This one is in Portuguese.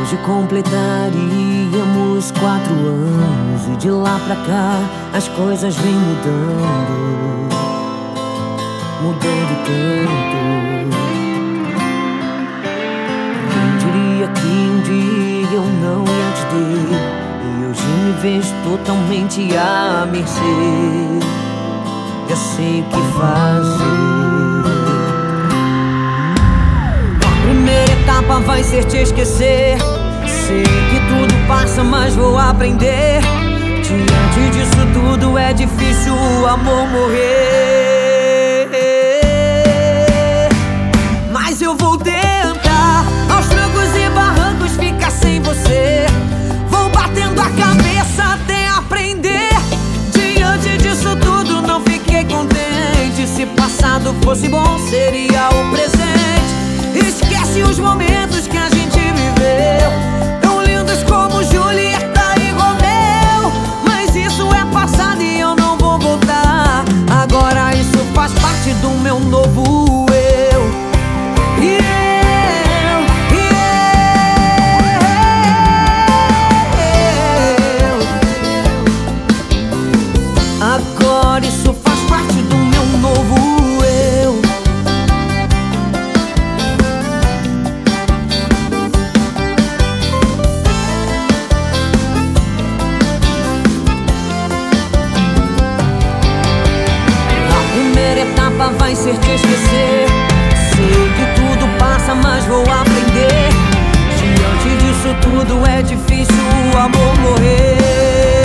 Hoje completaríamos 4 anos e de lá pra cá as coisas vêm mudando, mudando tanto. Quem diria que um dia eu não ia te ter, e hoje me vejo totalmente à mercê. Já sei o que fazer. A primeira etapa vai ser te esquecer. Sei que tudo passa, mas vou aprender. Diante disso tudo é difícil o amor morrer. Mas eu vou tentar, aos trancos e barrancos, ficar sem você. Vou batendo a cabeça até aprender. Diante disso tudo não fiquei contente. Se passado fosse bom, seria o presente. Esquece os momentos que a gente viveu, tão lindos como Julieta e Romeu. Mas isso é passado e eu não vou voltar. Agora isso faz parte do meu novo eu. Agora isso faz parte do meu novo eu. A primeira etapa vai ser te esquecer. Sei que tudo passa, mas vou aprender. Diante disso tudo é difícil o amor morrer.